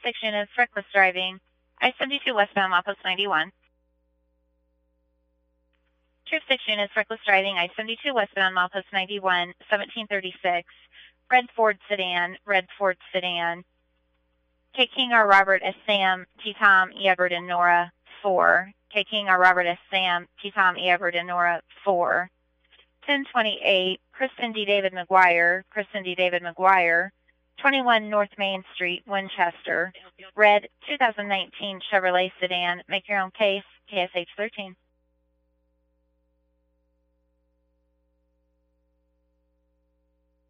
6 units, reckless driving, I-72 westbound, milepost 91. Troop 6 units, reckless driving, I-72 westbound, milepost 91, 1736. Red Ford sedan, K. King R. Robert S. Sam, T. Tom, E. Edward, and Nora, 4. K. King R. Robert S. Sam, T. Tom, E. Edward, and Nora, 4. 1028, Kristen D. David McGuire, 21 North Main Street, Winchester. Red 2019 Chevrolet sedan. Make your own case, KSH 13.